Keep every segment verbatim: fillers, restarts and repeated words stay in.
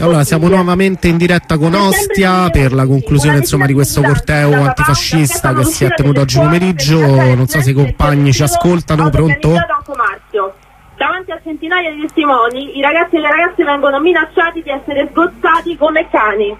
Allora, siamo nuovamente in diretta con Ostia per la conclusione insomma di questo corteo antifascista che si è tenuto oggi pomeriggio. Non so se i compagni ci ascoltano. Pronto? Davanti a centinaia di testimoni, i ragazzi e le ragazze vengono minacciati di essere sgozzati come cani.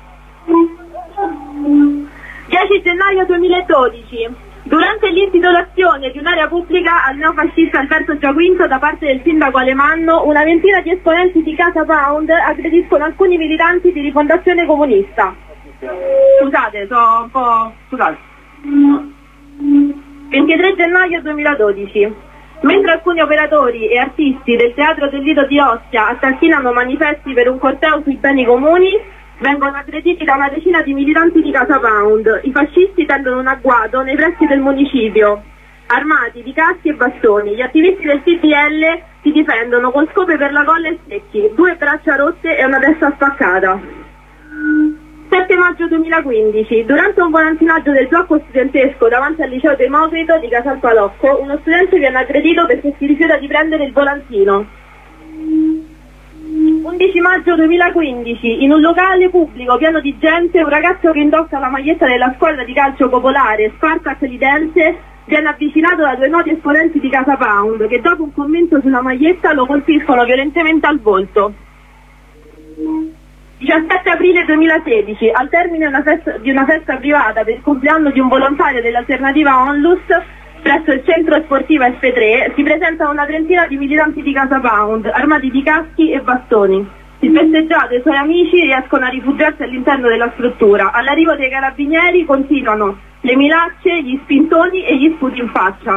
dieci gennaio duemiladodici. Durante l'intitolazione di un'area pubblica al neofascista Alberto Giaquinto da parte del sindaco Alemanno, una ventina di esponenti di Casa Pound aggrediscono alcuni militanti di Rifondazione Comunista. Scusate, sono un po'... scusate. ventitré gennaio duemiladodici. Mentre alcuni operatori e artisti del Teatro del Lido di Ostia assassinano manifesti per un corteo sui beni comuni, vengono aggrediti da una decina di militanti di Casa Pound. I fascisti tendono un agguato nei pressi del municipio, armati di caschi e bastoni. Gli attivisti del C D L si difendono con scope per la colla e secchi, due braccia rotte e una testa spaccata. sette maggio duemilaquindici. Durante un volantinaggio del blocco studentesco davanti al liceo Democrito di Casal Palocco, uno studente viene aggredito perché si rifiuta di prendere il volantino. undici maggio duemilaquindici. In un locale pubblico pieno di gente, un ragazzo che indossa la maglietta della squadra di calcio popolare Spartak Lidense viene avvicinato da due noti esponenti di Casa Pound che dopo un commento sulla maglietta lo colpiscono violentemente al volto. diciassette aprile duemilasedici. Al termine una festa, di una festa privata per il compleanno di un volontario dell'alternativa Onlus presso il centro sportivo F tre si presentano una trentina di militanti di Casa Pound armati di caschi e bastoni. Il festeggiato e i suoi amici riescono a rifugiarsi all'interno della struttura. All'arrivo dei carabinieri continuano le minacce, gli spintoni e gli sputi in faccia.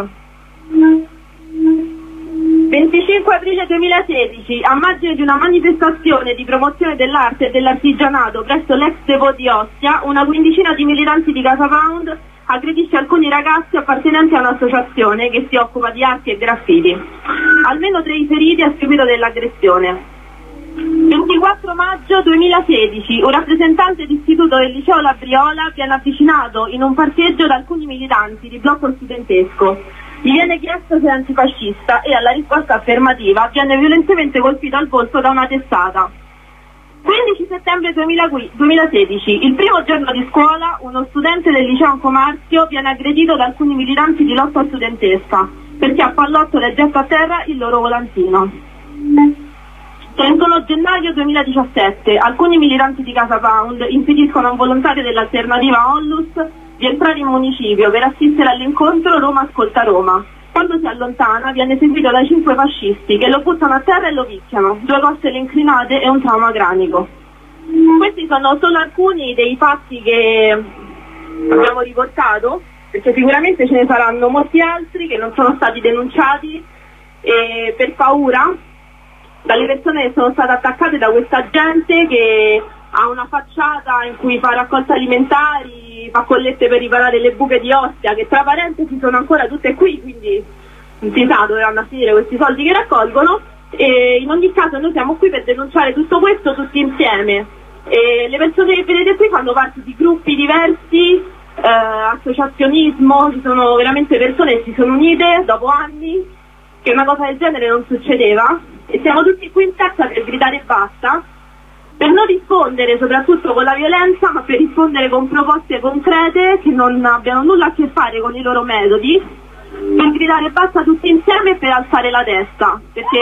venticinque aprile duemilasedici. A margine di una manifestazione di promozione dell'arte e dell'artigianato presso l'ex Depot di Ostia, una quindicina di militanti di Casa Pound aggredisce alcuni ragazzi appartenenti a un'associazione che si occupa di arti e graffiti. Almeno tre i feriti a seguito dell'aggressione. ventiquattro maggio duemilasedici. Un rappresentante d'istituto del liceo Labriola viene avvicinato in un parcheggio da alcuni militanti di blocco studentesco. Gli viene chiesto se è antifascista e alla risposta affermativa viene violentemente colpito al volto da una testata. quindici settembre duemilasedici. Il primo giorno di scuola, uno studente del liceo Comazio viene aggredito da alcuni militanti di lotta studentesca perché a pallottole getta a terra il loro volantino. trentuno gennaio duemiladiciassette. Alcuni militanti di Casa Pound impediscono a un volontario dell'alternativa Onlus di entrare in municipio per assistere all'incontro Roma Ascolta Roma. Quando si allontana viene seguito dai cinque fascisti che lo buttano a terra e lo picchiano, due costole inclinate e un trauma cranico. Questi sono solo alcuni dei fatti che abbiamo riportato, perché sicuramente ce ne saranno molti altri che non sono stati denunciati e per paura dalle persone che sono state attaccate da questa gente che ha una facciata in cui fa raccolta alimentari, fa collette per riparare le buche di Ostia, che tra parentesi sono ancora tutte qui, quindi non si sa dove vanno a finire questi soldi che raccolgono. E in ogni caso noi siamo qui per denunciare tutto questo tutti insieme. E le persone che vedete qui fanno parte di gruppi diversi, eh, associazionismo, ci sono veramente persone che si sono unite dopo anni, che una cosa del genere non succedeva, e siamo tutti qui in piazza per gridare basta, per non rispondere soprattutto con la violenza, ma per rispondere con proposte concrete che non abbiano nulla a che fare con i loro metodi, per gridare basta tutti insieme e per alzare la testa, perché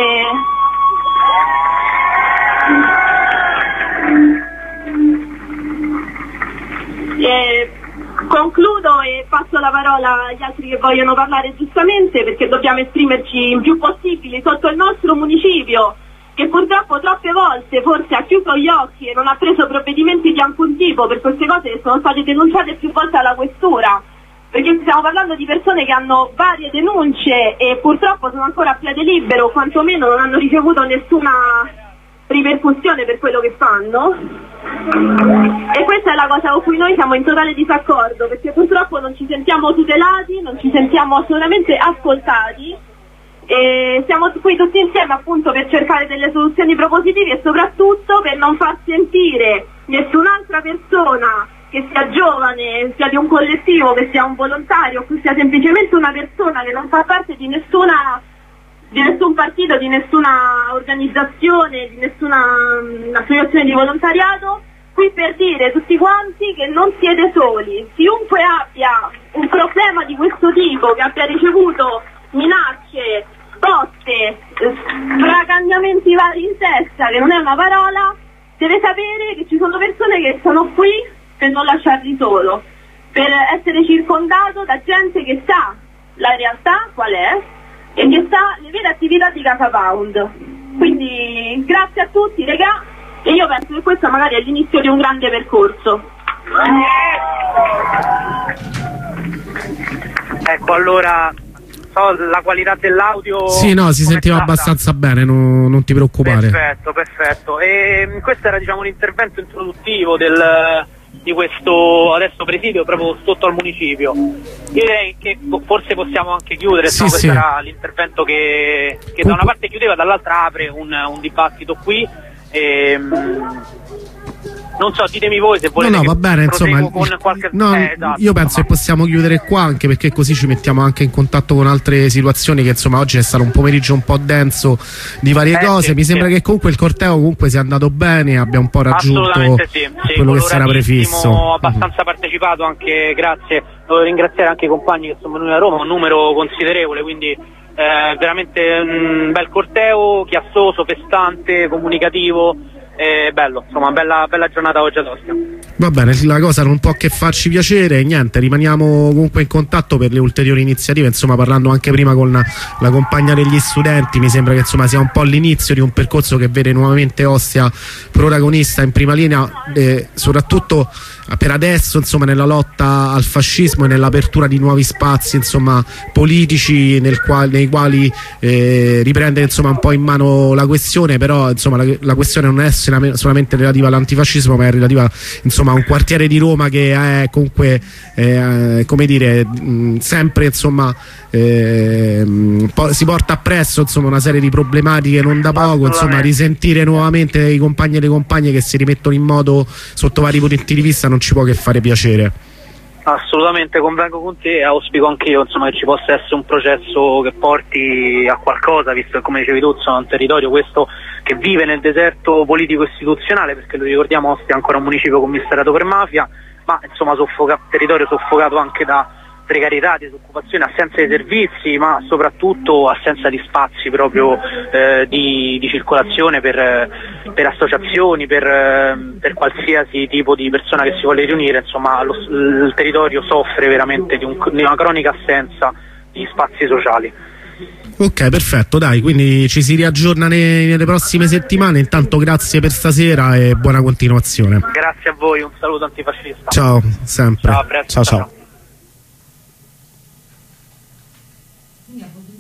e concludo e passo la parola agli altri che vogliono parlare giustamente, perché dobbiamo esprimerci il più possibile sotto il nostro municipio, che purtroppo troppe volte forse ha chiuso gli occhi e non ha preso provvedimenti di alcun tipo per queste cose che sono state denunciate più volte alla questura, perché stiamo parlando di persone che hanno varie denunce e purtroppo sono ancora a piede libero, o quantomeno non hanno ricevuto nessuna ripercussione per quello che fanno, e questa è la cosa con cui noi siamo in totale disaccordo, perché purtroppo non ci sentiamo tutelati, non ci sentiamo assolutamente ascoltati. E siamo qui tutti insieme appunto per cercare delle soluzioni propositive e soprattutto per non far sentire nessun'altra persona, che sia giovane, sia di un collettivo, che sia un volontario, che sia semplicemente una persona che non fa parte di nessuna di nessun partito, di nessuna organizzazione, di nessuna um, associazione di volontariato, qui per dire tutti quanti che non siete soli. Chiunque abbia un problema di questo tipo, che abbia ricevuto minacce, botte, fracagnamenti vari in testa, che non è una parola, deve sapere che ci sono persone che sono qui per non lasciarli solo, per essere circondato da gente che sa la realtà qual è e che sa le vere attività di Casa Pound. Quindi grazie a tutti, regà, e io penso che questo magari è l'inizio di un grande percorso. Ecco, allora so la qualità dell'audio. Sì, no, si sentiva stata? abbastanza bene, non, non ti preoccupare. Perfetto, perfetto. E questo era, diciamo, l'intervento introduttivo del, di questo adesso presidio proprio sotto al municipio. Direi che forse possiamo anche chiudere, sì, no? Questo sì. era l'intervento che, che da una parte chiudeva, dall'altra apre un, un dibattito qui. E, non so, ditemi voi se volete. No, no, va bene, insomma, con qualche... no, eh, esatto, io penso insomma. che possiamo chiudere qua, anche perché così ci mettiamo anche in contatto con altre situazioni, che insomma oggi è stato un pomeriggio un po' denso di varie eh, cose. sì, Mi sembra sì. che comunque il corteo comunque sia andato bene, abbia un po' raggiunto sì, sì, quello che si era prefisso. Abbastanza mm-hmm. partecipato, anche grazie, devo ringraziare anche i compagni che sono venuti a Roma, un numero considerevole, quindi eh, veramente un bel corteo, chiassoso, festante, comunicativo. Eh, bello, insomma, bella, bella giornata oggi ad Ostia. Va bene, la cosa non può che farci piacere, niente, rimaniamo comunque in contatto per le ulteriori iniziative, insomma, parlando anche prima con la, la compagna degli studenti. Mi sembra che insomma sia un po' l'inizio di un percorso che vede nuovamente Ostia protagonista in prima linea, eh, soprattutto per adesso, insomma, nella lotta al fascismo e nell'apertura di nuovi spazi, insomma, politici nel quali, nei quali eh, riprendere, insomma, un po' in mano la questione. Però insomma la, la questione non è solamente relativa all'antifascismo, ma è relativa, insomma, a un quartiere di Roma che è comunque eh, come dire, mh, sempre, insomma, eh, po si porta appresso, insomma, una serie di problematiche non da poco. Insomma, risentire nuovamente i compagni e le compagne che si rimettono in moto sotto vari punti di vista non ci può che fare piacere. Assolutamente, convengo con te e auspico anch'io, insomma, che ci possa essere un processo che porti a qualcosa, visto che, come dicevi tu, sono un territorio questo che vive nel deserto politico istituzionale, perché lo ricordiamo, Ostia è ancora un municipio commissariato per mafia, ma insomma soffoca territorio soffocato anche da precarietà, disoccupazione, assenza di servizi, ma soprattutto assenza di spazi proprio eh, di, di circolazione per, per associazioni, per, per qualsiasi tipo di persona che si vuole riunire. Insomma, lo, il territorio soffre veramente di, un, di una cronica assenza di spazi sociali. Ok, perfetto, dai, quindi ci si riaggiorna ne, nelle prossime settimane. Intanto grazie per stasera e buona continuazione. Grazie a voi, un saluto antifascista. Ciao, sempre. Ciao, a presto, ciao. ciao. ciao.